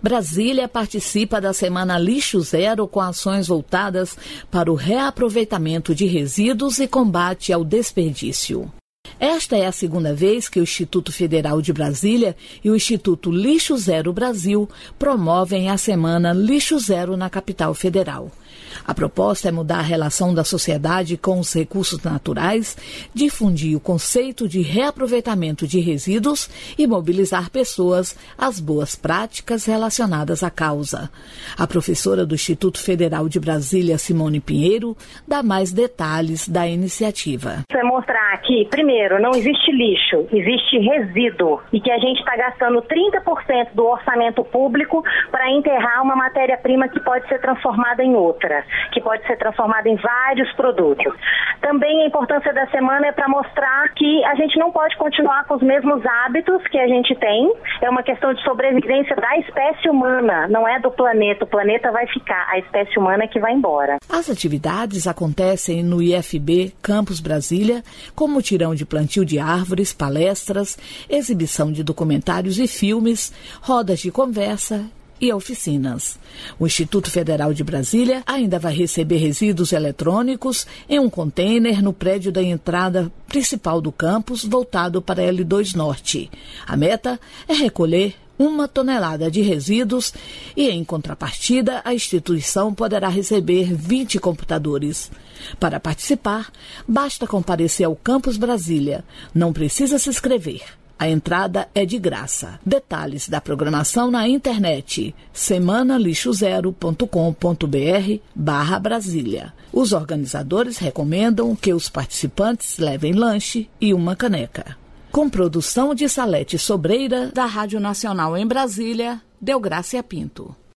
Brasília participa da Semana Lixo Zero com ações voltadas para o reaproveitamento de resíduos e combate ao desperdício. Esta é a segunda vez que o Instituto Federal de Brasília e o Instituto Lixo Zero Brasil promovem a Semana Lixo Zero na capital federal. A proposta é mudar a relação da sociedade com os recursos naturais, difundir o conceito de reaproveitamento de resíduos e mobilizar pessoas às boas práticas relacionadas à causa. A professora do Instituto Federal de Brasília, Simone Pinheiro, dá mais detalhes da iniciativa. Isso é mostrar que, primeiro, não existe lixo, existe resíduo e que a gente está gastando 30% do orçamento público para enterrar uma matéria-prima que pode ser transformada em outra, que pode ser transformada em vários produtos. Também a importância da semana é para mostrar que a gente não pode continuar com os mesmos hábitos que a gente tem. É uma questão de sobrevivência da espécie humana, não é do planeta. O planeta vai ficar, a espécie humana é que vai embora. As atividades acontecem no IFB Campus Brasília, com mutirão de plantio de árvores, palestras, exibição de documentários e filmes, rodas de conversa e oficinas. O Instituto Federal de Brasília ainda vai receber resíduos eletrônicos em um container no prédio da entrada principal do campus, voltado para L2 Norte. A meta é recolher 1 tonelada de resíduos e, em contrapartida, a instituição poderá receber 20 computadores. Para participar, basta comparecer ao Campus Brasília. Não precisa se inscrever. A entrada é de graça. Detalhes da programação na internet semanalixozero.com.br/Brasília. Os organizadores recomendam que os participantes levem lanche e uma caneca. Com produção de Salete Sobreira, da Rádio Nacional em Brasília, Deográcia Pinto.